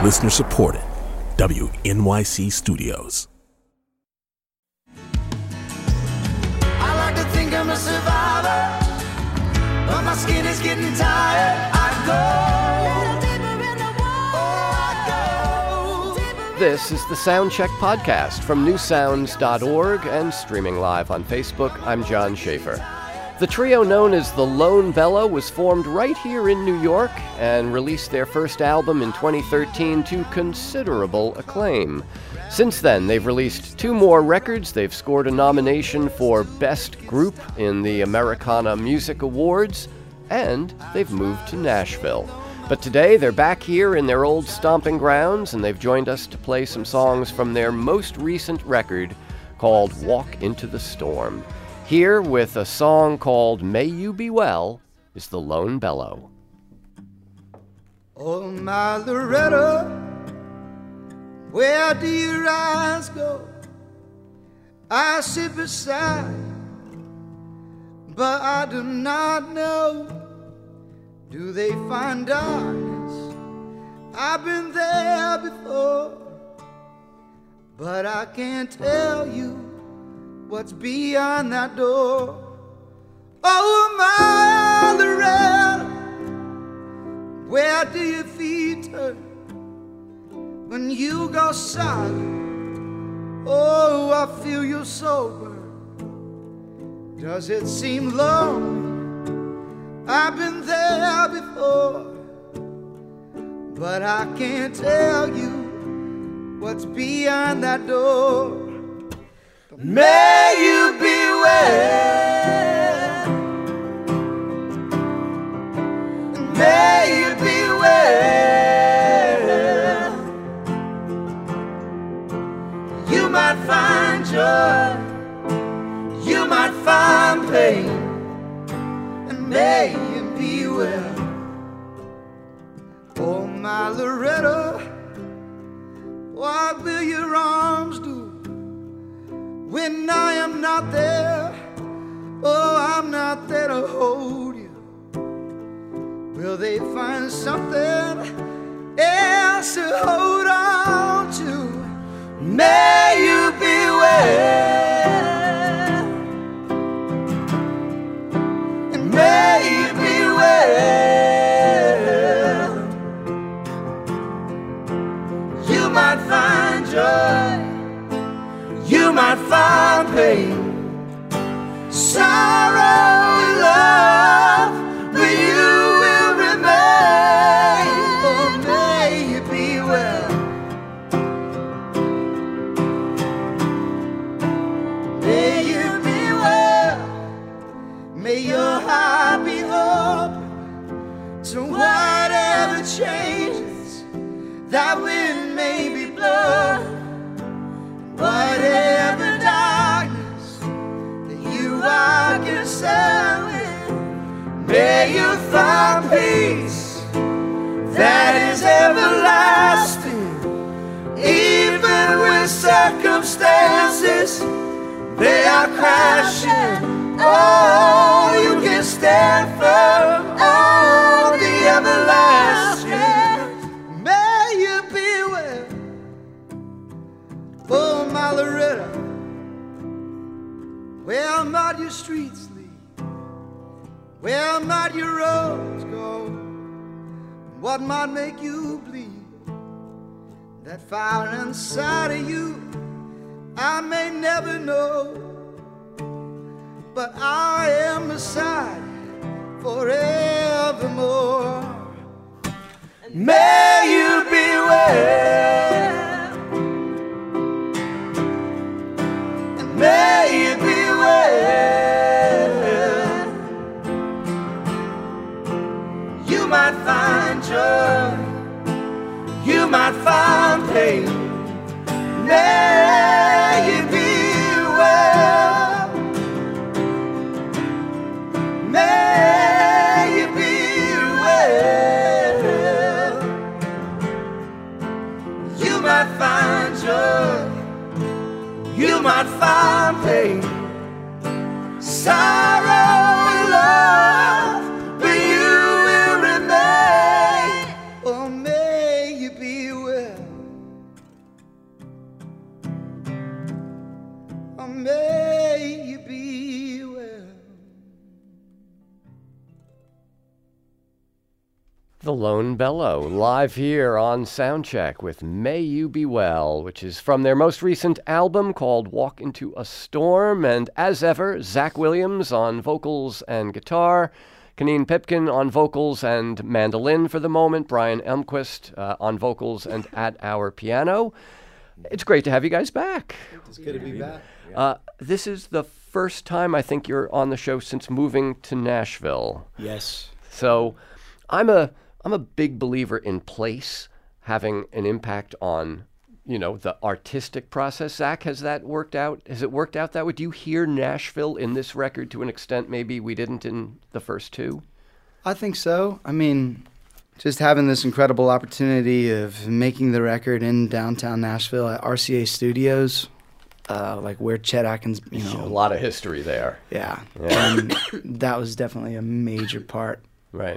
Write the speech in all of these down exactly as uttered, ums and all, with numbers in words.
Listener supported. W N Y C Studios. I like to think I'm a survivor, but my skin is getting tired. I go deeper in the water. Oh, I go. This is the Soundcheck Podcast from new sounds dot org and streaming live on Facebook. I'm John Schaefer. The trio known as the Lone Bellow was formed right here in New York and released their first album in twenty thirteen to considerable acclaim. Since then, they've released two more records. They've scored a nomination for Best Group in the Americana Music Awards, and they've moved to Nashville. But today, they're back here in their old stomping grounds, and they've joined us to play some songs from their most recent record called Walk Into the Storm. Here with a song called May You Be Well is the Lone Bellow. Oh, my Loretta, where do your eyes go? I sit beside, but I do not know. Do they find darkness? I've been there before, but I can't tell you what's beyond that door. Oh, my Loretta, where do your feet turn when you go silent? Oh, I feel you sober. Does it seem lonely? I've been there before, but I can't tell you what's beyond that door. May you be well. May you be well. You might find joy, you might find pain, and may you be well. Oh, my Loretta, what will your arms do when I am not there? Oh, I'm not there to hold you. Will they find something else to hold on to? May you be well, and may you be well. You might find joy, you might find pain, sorrow and love, but you will remain. Oh, may you be well. May you be well. May your heart be open to whatever changes that wind may be blowing. Whatever darkness that you are concerned with, may you find peace that is everlasting. Even when circumstances they are crashing, oh, you can stand firm on the everlasting. May you be well. Oh, my Loretta, where might your streets lead? Where might your roads go? What might make you bleed? That fire inside of you, I may never know, but I am beside you forevermore. May you be well. May you be well. You might find joy, you might find pain. May you be well. May you be well. You might find joy, you might find pain, sorrow and love, but you will remain. Oh, may you be well. The Lone Bellow, live here on Soundcheck with May You Be Well, which is from their most recent album called Walk Into a Storm. And as ever, Zach Williams on vocals and guitar, Kaneen Pipkin on vocals and mandolin for the moment, Brian Elmquist uh, on vocals and at our piano. It's great to have you guys back. It's good to be back. Uh, this is the first time I think you're on the show since moving to Nashville. Yes. So I'm a I'm a big believer in place having an impact on, you know, the artistic process. Zach, has that worked out? Has it worked out that way? Do you hear Nashville in this record to an extent maybe we didn't in the first two? I think so. I mean, just having this incredible opportunity of making the record in downtown Nashville at R C A Studios, uh, like where Chet Atkins, you know. A lot of history there. Yeah. Yeah. And that was definitely a major part. Right.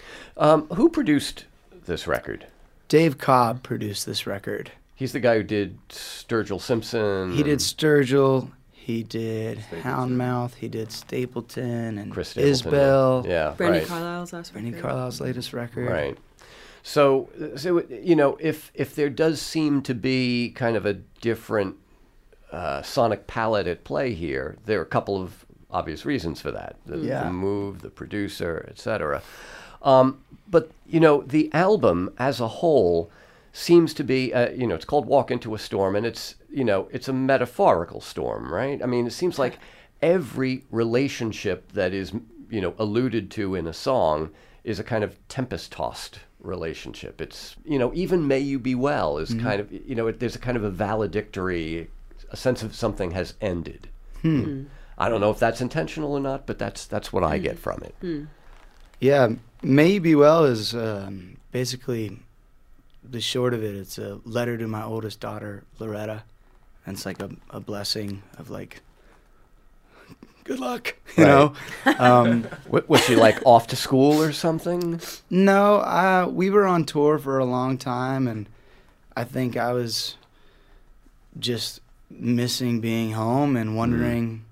Um, who produced this record? Dave Cobb produced this record. He's the guy who did Sturgill Simpson. He did Sturgill. He did Houndmouth. He did Stapleton and Chris Stapleton. Isbell. Yeah, Brandy right. Carlisle's last record. Brandy Carlisle's latest record. Right. So, so you know, if if there does seem to be kind of a different uh, sonic palette at play here, there are a couple of obvious reasons for that. The, Yeah. the move, the producer, et cetera. Um, but, you know, the album as a whole seems to be, uh, you know, it's called Walk Into a Storm, and it's, you know, it's a metaphorical storm, right? I mean, it seems like every relationship that is, you know, alluded to in a song is a kind of tempest-tossed relationship. It's, you know, even May You Be Well is mm-hmm. kind of, you know, it, there's a kind of a valedictory, a sense of something has ended. Hmm. Mm. I don't know if that's intentional or not, but that's that's what mm. I get from it. Mm. Yeah, May You Be Well is um, basically the short of it. It's a letter to my oldest daughter, Loretta, and it's like a, a blessing of like, good luck, you Right. know. Um, W- was she like off to school or something? no, uh, we were on tour for a long time, and I think I was just missing being home and wondering mm.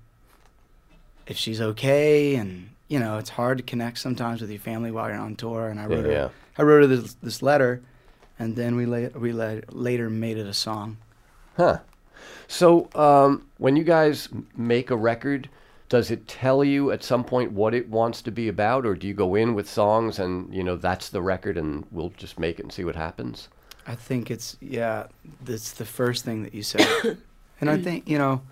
if she's okay, and you know, it's hard to connect sometimes with your family while you're on tour. And I wrote Yeah, her, yeah. I wrote her this, this letter, and then we la- we la- later made it a song. Huh. So um, when you guys m- make a record, does it tell you at some point what it wants to be about, or do you go in with songs and, you know, that's the record and we'll just make it and see what happens? I think it's, yeah, that's the first thing that you said. And I think, you know,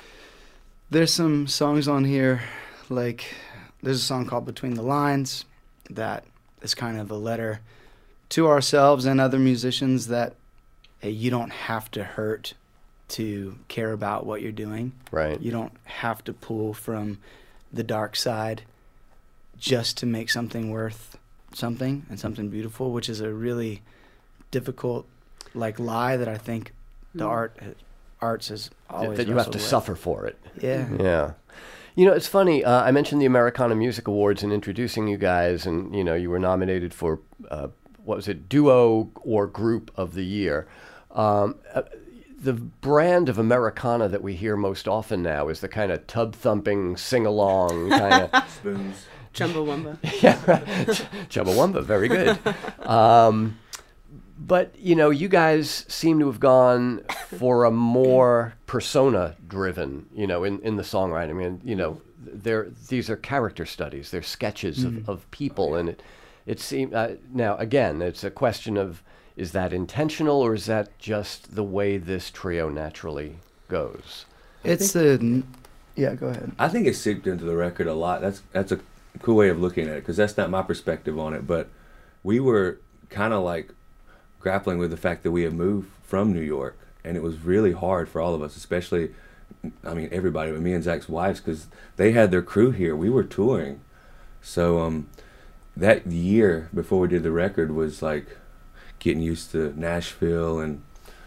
there's some songs on here, like, there's a song called Between the Lines that is kind of a letter to ourselves and other musicians that hey, you don't have to hurt to care about what you're doing. Right. You don't have to pull from the dark side just to make something worth something and something beautiful, which is a really difficult like lie that I think the Mm. art arts has always that you have to wrestled with. suffer for it. Yeah. Yeah. You know, it's funny. Uh, I mentioned the Americana Music Awards in introducing you guys, and, you know, you were nominated for, uh, what was it, Duo or Group of the Year. Um, uh, the brand of Americana that we hear most often now is the kind of tub-thumping, sing-along kind of... Spoons. Chumbawamba. Yeah, Chumbawamba, very good. Um, but, you know, you guys seem to have gone for a more persona-driven, you know, in, in the songwriting. I mean, you know, they're, these are character studies. They're sketches Mm. of, of people. And it, it seems, uh, now, again, it's a question of, is that intentional or is that just the way this trio naturally goes? It's a yeah. Go ahead. I think it's seeped into the record a lot. That's that's a cool way of looking at it because that's not my perspective on it. But we were kind of like grappling with the fact that we had moved from New York, and it was really hard for all of us, especially, I mean, everybody, but me and Zach's wives, because they had their crew here. We were touring, so um, that year before we did the record was like getting used to Nashville, and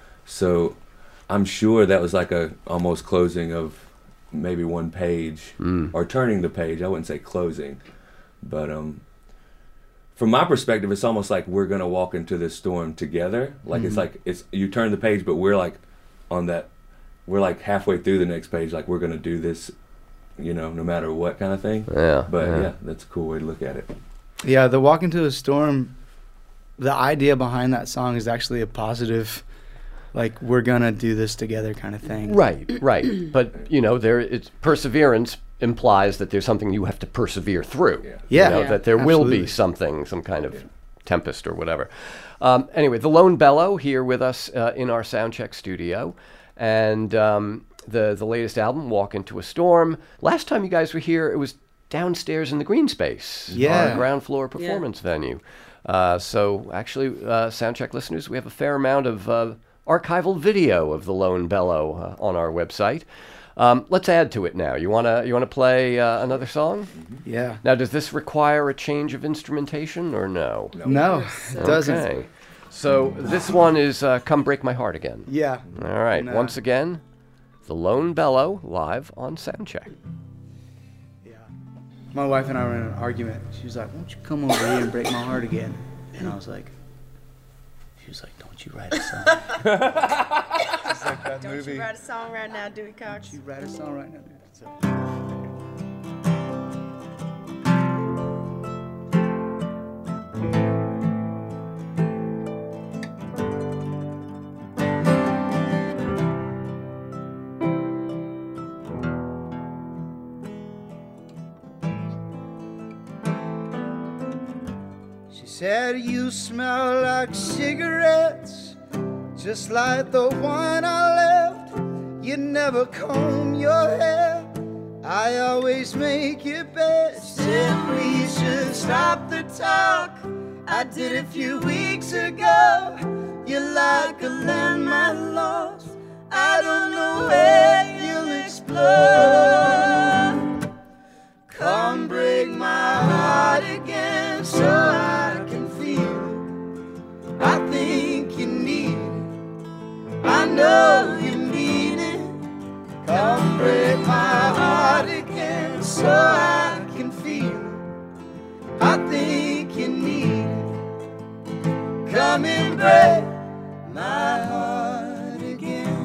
so I'm sure that was like a almost closing of maybe one page Mm. or turning the page. I wouldn't say closing, but um, from my perspective, it's almost like we're gonna walk into this storm together. Like Mm-hmm. it's like it's you turn the page, but we're like on that. We're like halfway through the next page. Like we're gonna do this, you know, no matter what kind of thing. Yeah. But yeah. yeah, that's a cool way to look at it. Yeah, the Walk Into a Storm the idea behind that song is actually a positive, like, we're going to do this together kind of thing. Right, right. But, you know, there it's perseverance implies that there's something you have to persevere through. Yeah. Yeah. You know, Yeah. that there will Absolutely. be something, some kind of tempest or whatever. Um, anyway, the Lone Bellow here with us uh, in our Soundcheck studio. And um, the, the latest album, Walk Into a Storm. Last time you guys were here, it was downstairs in the green space. Yeah. Our ground floor performance venue. Uh, so actually, uh, Soundcheck listeners, we have a fair amount of uh, archival video of the Lone Bellow uh, on our website. Um, let's add to it now. You wanna you wanna play uh, another song? Yeah. Now, does this require a change of instrumentation or no? No, it doesn't. Okay. So this one is uh, "Come Break My Heart Again." Yeah. All right. No. Once again, the Lone Bellow live on Soundcheck. Yeah. My wife and I were in an argument. She was like, "Won't you come over here and break my heart again?" And I was like, she was like, "Don't you write a song?" It's like that Don't movie. you write a song right now, Dewey Cox? You write a song right now, dude. So, She said you smell like cigarettes, just like the one I left. You never comb your hair, I always make it best. Said we should stop the talk, I did a few weeks ago. You're like a landmine lost, I don't know where you'll explode. Come break my heart again so I can feel it. I think you need it, I know you need it. Come break my heart again so I can feel it. I think you need it. Come and break my heart again.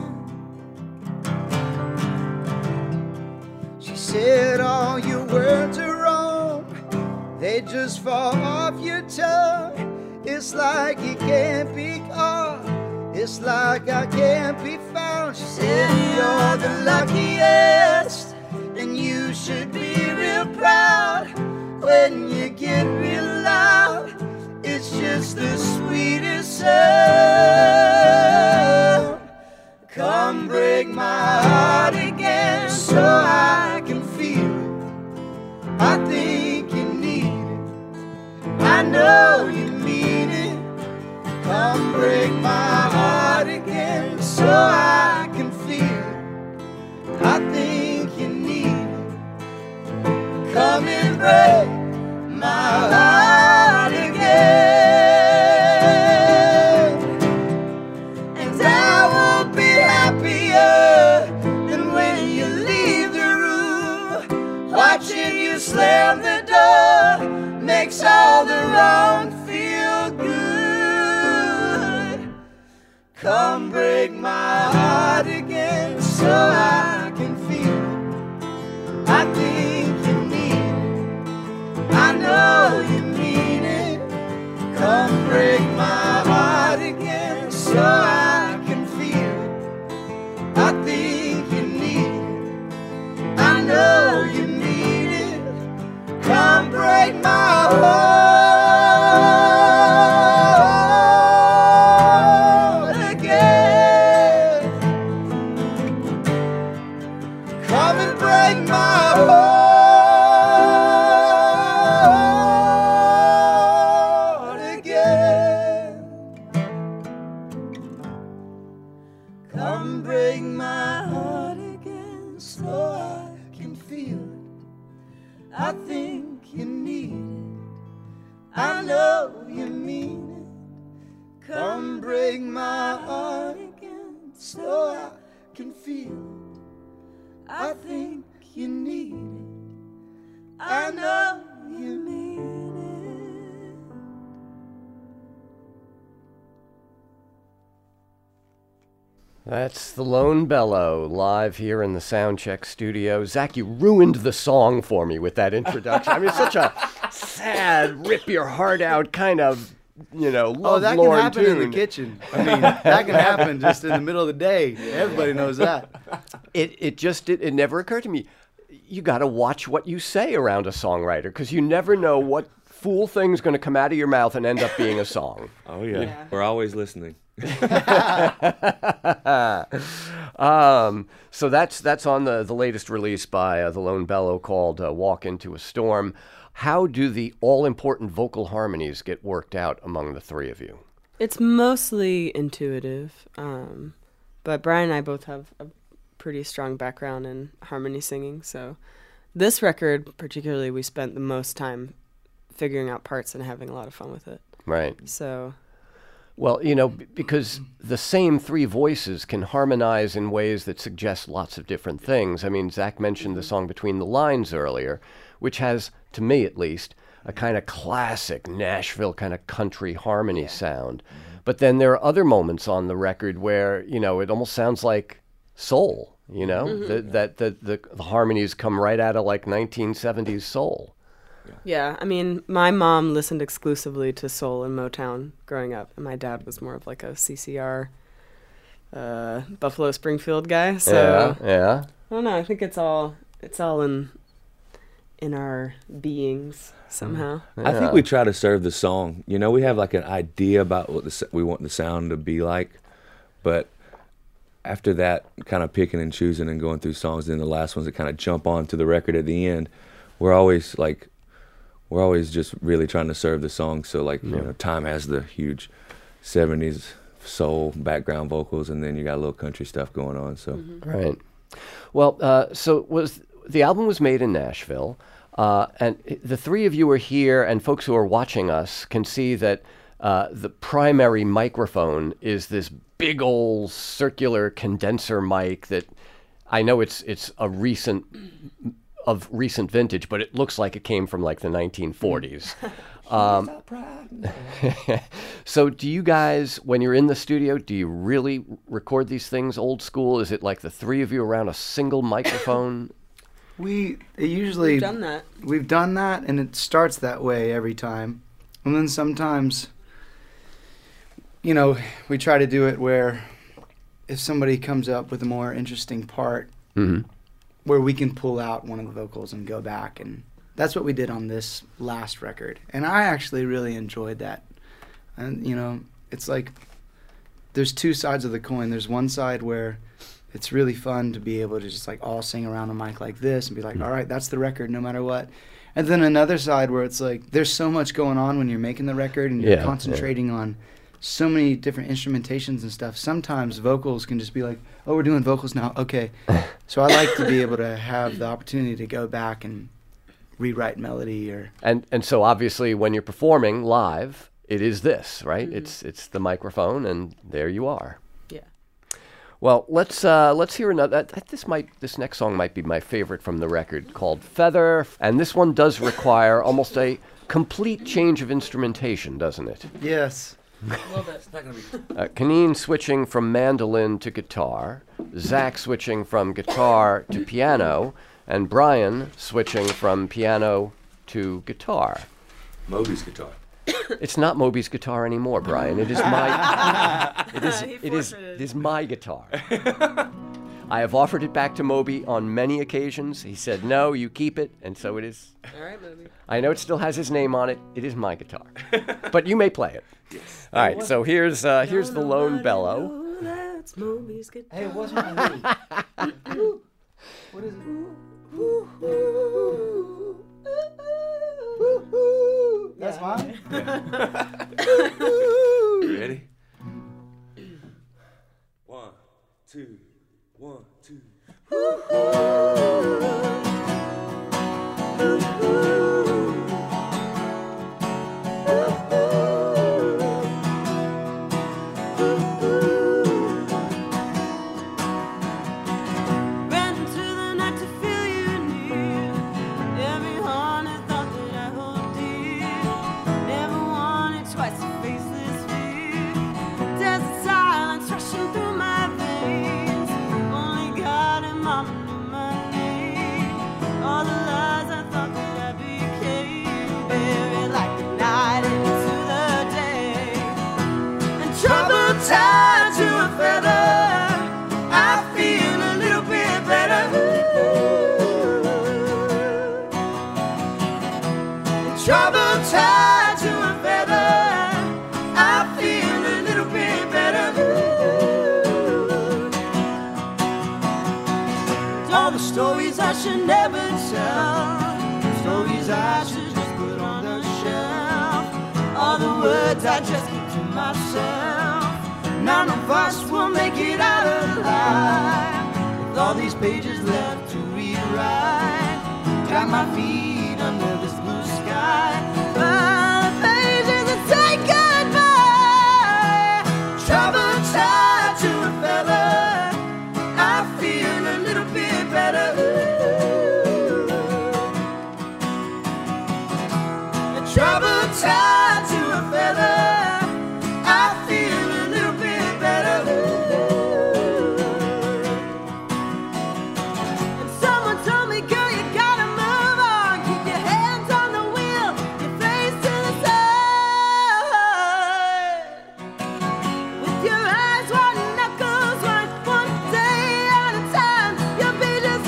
She said all your words are wrong, they just fall off your tongue. It's like you can't be caught, it's like I can't be found. She said you're the luckiest, and you should be real proud. When you get real loud, it's just the sweetest sound. Come break my heart again so I can feel it. I think you need it, I know you mean it. Come break my heart again so I can feel it. I think you need it. Come and break my heart again. And I won't be happier than when you leave the room. Watching you slam the door makes all the wrong feel good. Come break my heart again so I can feel it. I think you need it, I know you mean it. Come break my heart again so I can feel it. I think you need it, I know you mean it. Come break my heart again. Come and break my heart again. Come break my heart again so I can feel it. I think you need it, I know you mean it. Come break my heart again so I can feel it. I think you need it, I know you mean it. That's the Lone Bellow live here in the Soundcheck studio. Zach, you ruined the song for me with that introduction. I mean, it's such a sad, rip your heart out kind of you know, Oh, that can lovelorn happen tune. in the kitchen. I mean, that can happen just in the middle of the day. Everybody knows that. It it just it, it never occurred to me. You got to watch what you say around a songwriter because you never know what fool thing's going to come out of your mouth and end up being a song. Oh yeah, Yeah. we're always listening. um, so that's that's on the, the latest release by uh, the Lone Bellow called uh, "Walk Into a Storm." How do the all-important vocal harmonies get worked out among the three of you? It's mostly intuitive, um, but Brian and I both have a pretty strong background in harmony singing, so this record particularly we spent the most time figuring out parts and having a lot of fun with it. Right. So Well, you know, b- because the same three voices can harmonize in ways that suggest lots of different things. I mean, Zach mentioned the song Between the Lines earlier, which has, to me at least, a kind of classic Nashville kind of country harmony sound. But then there are other moments on the record where, you know, it almost sounds like soul, you know, that, that the, the, the harmonies come right out of like nineteen seventies soul. yeah, I mean, my mom listened exclusively to soul and Motown growing up, and my dad was more of like a C C R, uh, Buffalo Springfield guy. So yeah, yeah. I don't know. I think it's all it's all in in our beings somehow. I think we try to serve the song. You know, we have like an idea about what the, s- we want the sound to be like, but after that, kind of picking and choosing and going through songs, then the last ones that kind of jump onto the record at the end, we're always like, we're always just really trying to serve the song. So like, you know, Time has the huge seventies soul background vocals, and then you got a little country stuff going on. So Right. Well, uh, so was the album was made in Nashville, uh, and i- the three of you are here, and folks who are watching us can see that uh, the primary microphone is this big old circular condenser mic that I know it's it's a recent of recent vintage, but it looks like it came from like the nineteen forties. Um, so do you guys, when you're in the studio, do you really record these things old school? Is it like the three of you around a single microphone? We it usually We've done that. We've done that, and it starts that way every time. And then sometimes, you know, we try to do it where if somebody comes up with a more interesting part, Mm-hmm. where we can pull out one of the vocals and go back. And that's what we did on this last record. And I actually really enjoyed that. And, you know, it's like there's two sides of the coin. There's one side where it's really fun to be able to just like all sing around a mic like this and be like, all right, that's the record no matter what. And then another side where it's like there's so much going on when you're making the record and you're Yeah, yeah. concentrating on so many different instrumentations and stuff. Sometimes vocals can just be like, oh, we're doing vocals now. Okay. So I like to be able to have the opportunity to go back and rewrite melody or And and so obviously when you're performing live, it is this, right? It's it's the microphone, and there you are. Yeah. Well, let's uh, let's hear another. Uh, this might this next song might be my favorite from the record, called "Feather," and this one does require almost a complete change of instrumentation, doesn't it? yes. Uh, Kaneen switching from mandolin to guitar, Zach switching from guitar to piano, and Brian switching from piano to guitar. Moby's guitar. It's not Moby's guitar anymore, Brian. It is my. It is. He It is. forfeited. It is my guitar. I have offered it back to Moby on many occasions. He said, "No, you keep it," and so it is. All right, maybe. I know it still has his name on it. It is my guitar, but you may play it. Yes. All right. So here's uh, here's the Lone Bellow. That's Moby's guitar. Hey, it wasn't me. What is it? That's mine? You ready? One, two, one, two. Ran into the night to feel you near. Every haunted thought that I hold dear. Never wanted twice to face this fear. Desert silence rushing through my veins. Only God tied to a feather, I feel a little bit better. Trouble tied to a feather, I feel a little bit better. All the stories I should never tell, stories I should just put on the shelf, all the words I just keep to myself. None of us will make it out alive, with all these pages left to rewrite. Got my feet under this blue sky, but the pages that say goodbye. Trouble tied to a feather, I feel a little bit better. Trouble tied to a feather, I feel a little bit better. And someone told me, girl, you gotta move on. Keep your hands on the wheel, your face to the side. With your eyes wide and knuckles white, one day at a time, you'll be just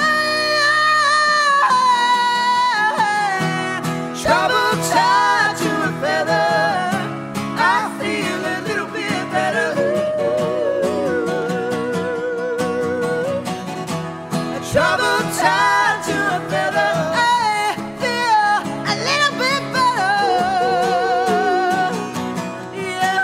fine. Trouble tied to a feather, I feel a little bit better. Trouble tied to a feather, I feel a little bit better. Yeah.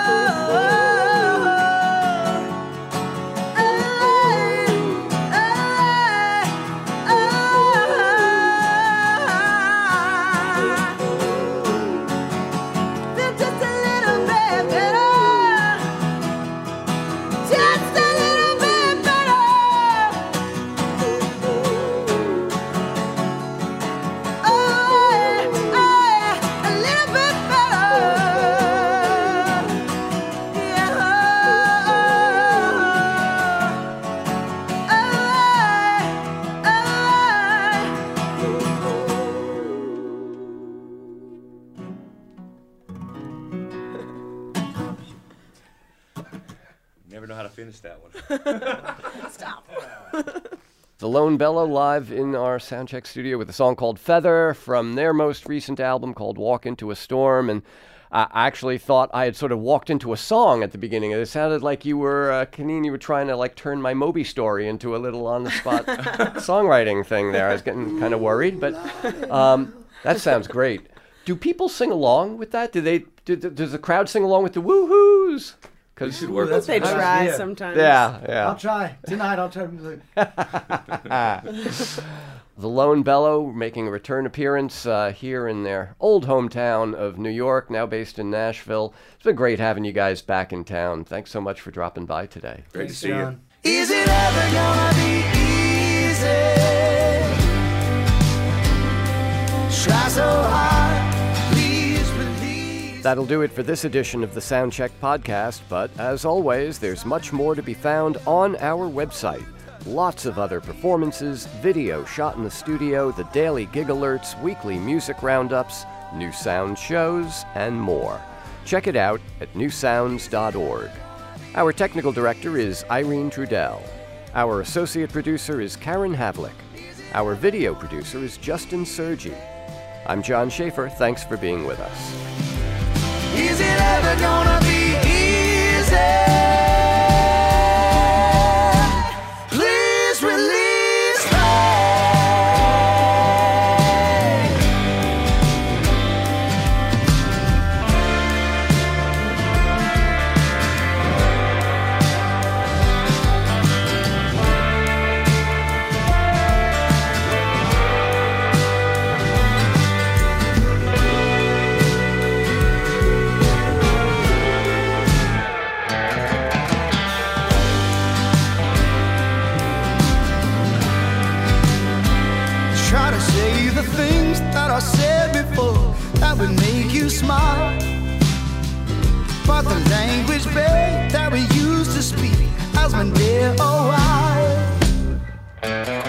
Feel just a little bit better. Just a little bit better. Oh, oh, a little bit better. Yeah. Never know how to finish that one. The Lone Bellow live in our soundcheck studio with a song called Feather from their most recent album called Walk Into a Storm. And I actually thought I had sort of walked into a song at the beginning. It sounded like you were, uh, Kaneen, you were trying to like turn my Moby story into a little on-the-spot songwriting thing there. I was getting kind of worried, but um, that sounds great. Do people sing along with that? Do they? Do, does the crowd sing along with the woo-hoos? You should work That's with They nice. try Yeah. sometimes. Yeah, yeah. I'll try. Tonight I'll try to The Lone Bellow making a return appearance uh, here in their old hometown of New York, now based in Nashville. It's been great having you guys back in town. Thanks so much for dropping by today. Great to see you. Is it ever gonna be easy? Try so hard, please believe. That'll do it for this edition of the Soundcheck podcast, but as always, there's much more to be found on our website. Lots of other performances, video shot in the studio, the daily gig alerts, weekly music roundups, new sound shows, and more. Check it out at new sounds dot org. Our technical director is Irene Trudell. Our associate producer is Karen Havlick. Our video producer is Justin Sergi. I'm John Schaefer. Thanks for being with us. Is it ever gonna be easy? Please release me. Try to say the things that I said before that would make you smile. But the language, babe, that we used to speak has been there a while.